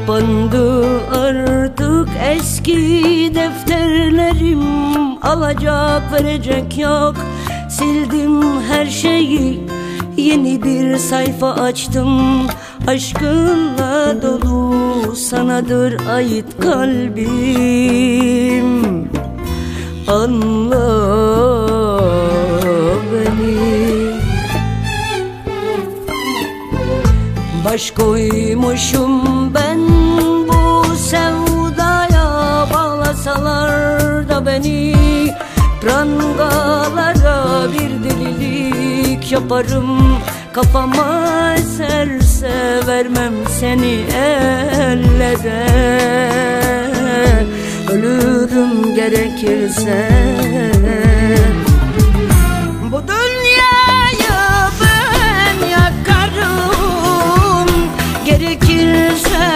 Kapandı artık eski defterlerim, alacak verecek yok. Sildim her şeyi, yeni bir sayfa açtım. Aşkınla dolu, sanadır ait kalbim. Anla beni. Baş koymuşum ben bu sevdaya, bağlasalar da beni prangalara bir delilik yaparım. Kafama eserse vermem seni ellere, ölürüm gerekirse. Bu dünyayı ben yakarım, gerekirse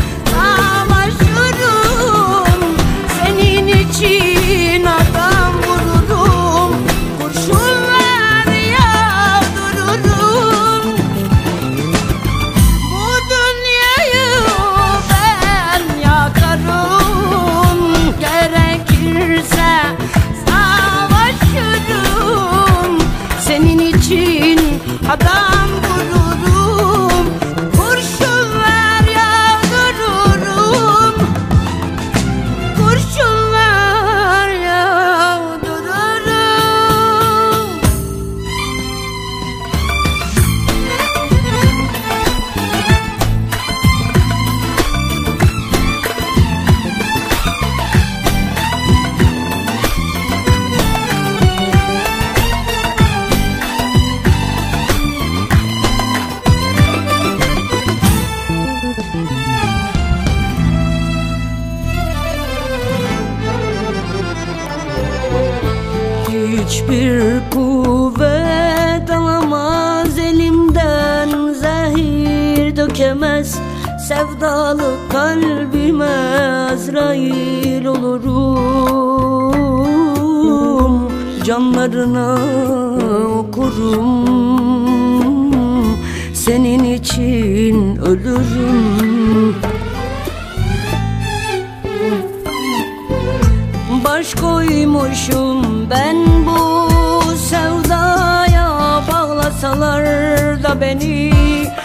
savaşırım. Senin için adam vururum, kurşunlar yağdırırım. Bu dünyayı ben yakarım, gerekirse savaşırım. Senin için adam vururum, kurşunlar yağdırırım, kurşunlar yağdırırım. Hiçbir kuvvet alamaz elimden, zehir dökemez sevdalı kalbime. Azrail olurum, canlarına okurum. Senin için ölürüm. Baş koymuşum ben bu sevdaya, bağlasalar da beni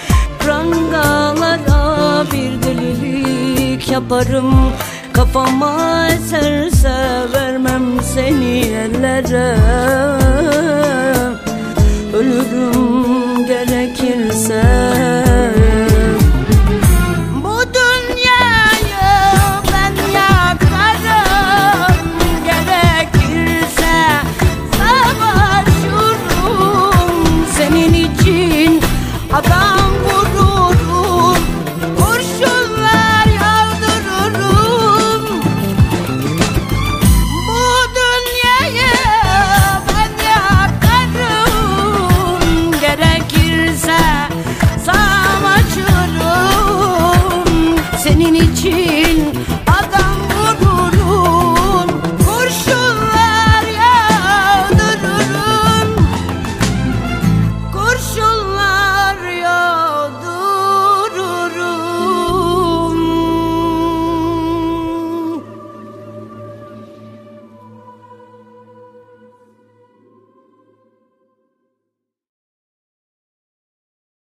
prangalara bir delilik yaparım. Kafama eserse vermem seni ellere, ölürüm gerekirse. Adam vururum, kurşunlar yağdırırım. Bu dünyayı ben yakarım, gerekirse savaşırım. Senin için